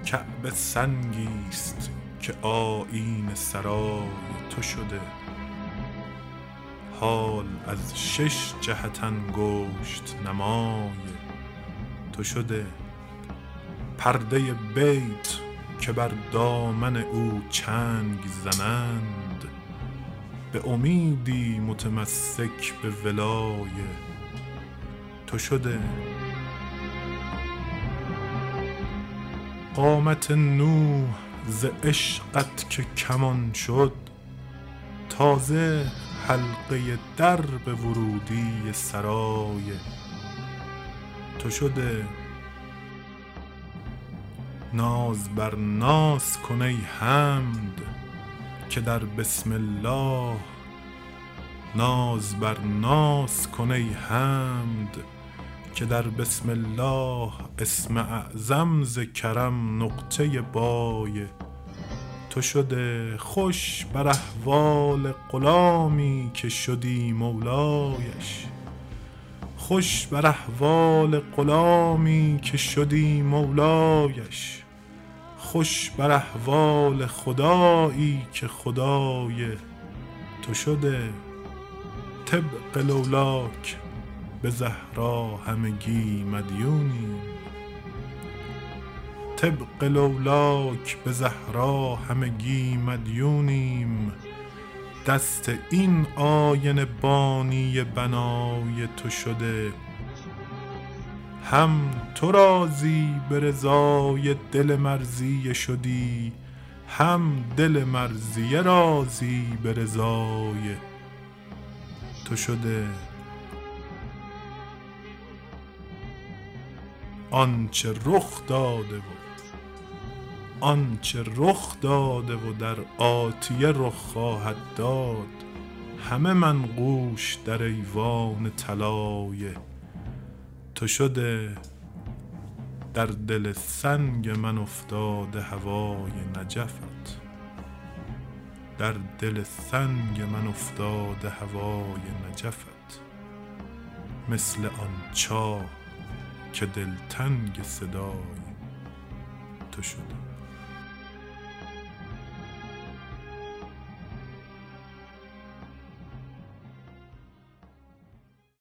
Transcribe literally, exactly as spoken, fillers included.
کعبه سنگیست که آیین سرای تو شده. حال از شش جهت انگشت نمای تو شده. پرده بیت که بر دامن او چنگ زنند، به امیدی متمسک به ولای تو شده. قامت نوح ز عشقت که کمان شد، تازه حلقه در به ورودی سرای تو شده. ناز بر ناز کن ای حمد که در بسم الله، ناز بر ناز کن ای حمد که در بسم الله اسم اعظم ز کرم نقطه بای تو شده. خوش بر احوال غلامی که شدی مولایش، خوش بر احوال غلامی که شدی مولایش، خوش بر احوال خدایی که خدای تو شده. طبق لولاک به زهرا همگی مدیونیم، طبق لولاک به زهرا همگی مدیونیم. دست این آینه بانی بنای تو شده. هم تو راضی به رضای دل مرضیه شدی، هم دل مرضیه راضی به رضای تو شده. آنچه رخ داده و آنچه رخ داده و در آتیه رخ خواهد داد، همه منقوش در ایوان طلای تو شده. در دل سنگ من افتاده هوای نجفت، در دل سنگ من افتاده هوای نجفت. مثل آن چاه که دلتنگ صدای تو شده.